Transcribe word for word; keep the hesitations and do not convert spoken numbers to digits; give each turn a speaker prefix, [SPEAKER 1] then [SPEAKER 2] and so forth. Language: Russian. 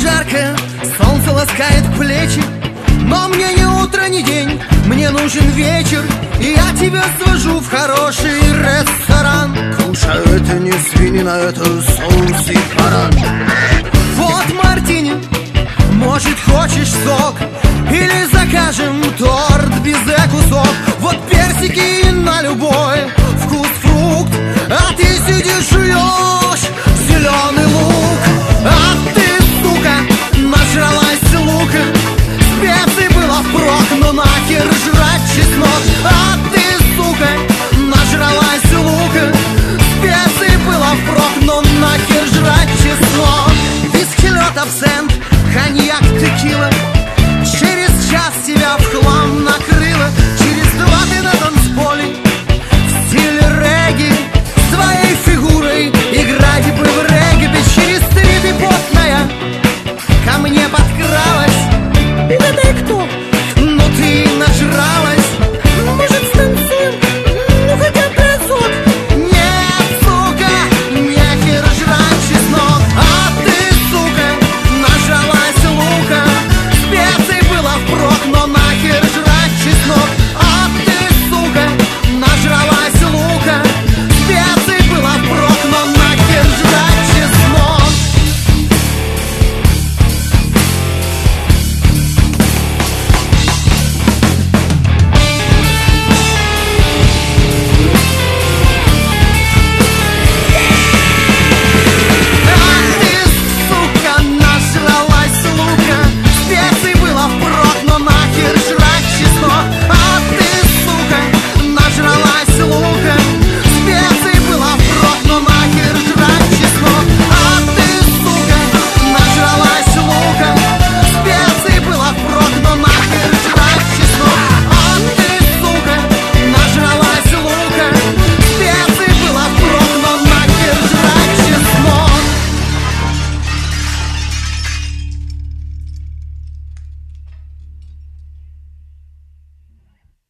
[SPEAKER 1] жарко, солнце ласкает плечи, но мне не утро, не день, мне нужен вечер, и я тебя свожу в хороший ресторан. Кушаю, это не свинина, это соус и баран. Вот мартини, может хочешь сок, или закажем торт безе кусок. Вот персики на любой вкус фрукт, а ты сидишь жуешь.